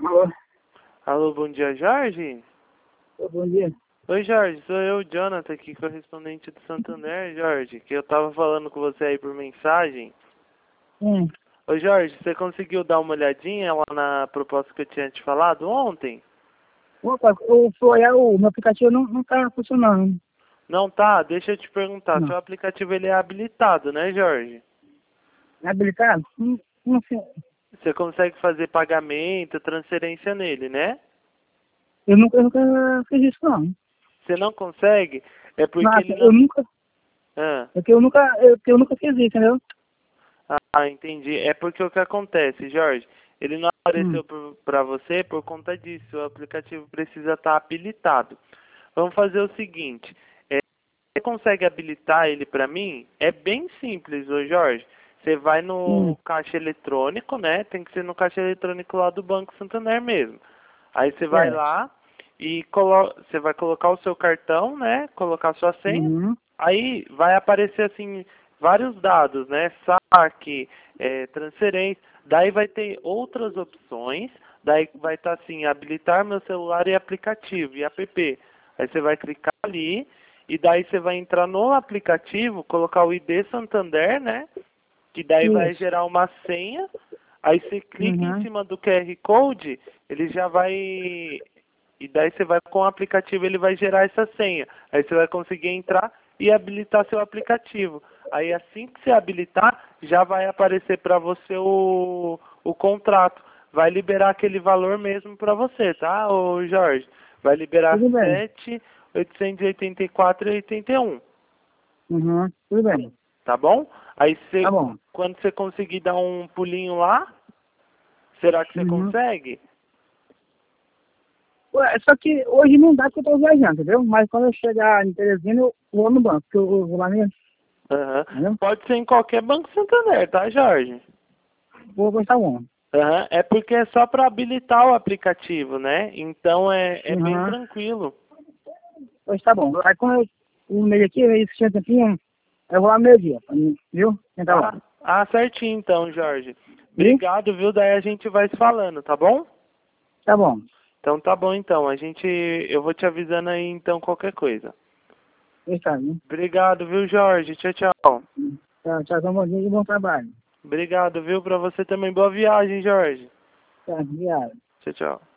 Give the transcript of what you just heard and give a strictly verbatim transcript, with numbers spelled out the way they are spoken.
Alô? Alô, bom dia, Jorge? Ô, bom dia. Oi, Jorge, sou eu, Jonathan, aqui, correspondente do Santander, Jorge, que eu tava falando com você aí por mensagem. Hum. Ô, Jorge, você conseguiu dar uma olhadinha lá na proposta que eu tinha te falado ontem? Opa, o, foi, é, o meu aplicativo não, não tá funcionando. Não tá? Deixa eu te perguntar, Não. seu aplicativo ele é habilitado, né, Jorge? É habilitado? Não, não sei. Você consegue fazer pagamento, transferência nele, né? Eu nunca, eu nunca fiz isso, não. Você não consegue? É porque Nossa, ele eu não... nunca, Ah. é que eu nunca, eu, que eu nunca fiz isso, entendeu? Ah, entendi. É porque o que acontece, Jorge, ele não Hum. apareceu para você por conta disso. O aplicativo precisa estar habilitado. Vamos fazer o seguinte: é, você consegue habilitar ele para mim? É bem simples, ô Jorge. Você vai Hum. no caixa eletrônico, né? Tem que ser no caixa eletrônico lá do Banco Santander mesmo. Aí você vai É. lá e colo você vai colocar o seu cartão, né? Colocar sua senha. Uhum. Aí vai aparecer assim vários dados, né? Saque, é, transferência. Daí vai ter outras opções. Daí vai estar assim, habilitar meu celular e aplicativo, e app. Aí você vai clicar ali e daí você vai entrar no aplicativo, colocar o I D Santander, né? Que daí vai Isso. gerar uma senha. Aí você clica em Uhum. cima do Q R Code, ele já vai... E daí você vai com o aplicativo, ele vai gerar essa senha. Aí você vai conseguir entrar e habilitar seu aplicativo. Aí assim que você habilitar, já vai aparecer para você o, o contrato. Vai liberar aquele valor mesmo para você, tá, ô Jorge? Vai liberar Tudo bem. sete mil oitocentos e oitenta e quatro reais e oitenta e um, Uhum. Tudo bem. tá bom? Aí você, Tá bom. quando você conseguir dar um pulinho lá, será que você Uhum. consegue? Ué, só que hoje não dá porque eu tô viajando, entendeu? Mas quando eu chegar em Teresina, eu vou no banco, porque eu vou lá mesmo, Aham. entendeu? Pode ser em qualquer Banco Santander, tá, Jorge? Vou gostar bom. Aham. É porque é só para habilitar o aplicativo, né? Então é, é bem Uhum. tranquilo. Pois tá bom. Aí quando eu o meio aqui, aí se tinha tempinho, eu vou lá meio dia, viu? Tentar lá. Ah, ah, certinho então, Jorge. Viu? Obrigado, viu? Daí a gente vai se falando, tá bom? Tá bom. Então tá bom então. A gente, eu vou te avisando aí então qualquer coisa. Pois tá, viu? Obrigado, viu, Jorge? Tchau, tchau. Tchau, tchau, bom dia e bom trabalho. Obrigado, viu? Pra você também. Boa viagem, Jorge. Tá, obrigado. Tchau, tchau.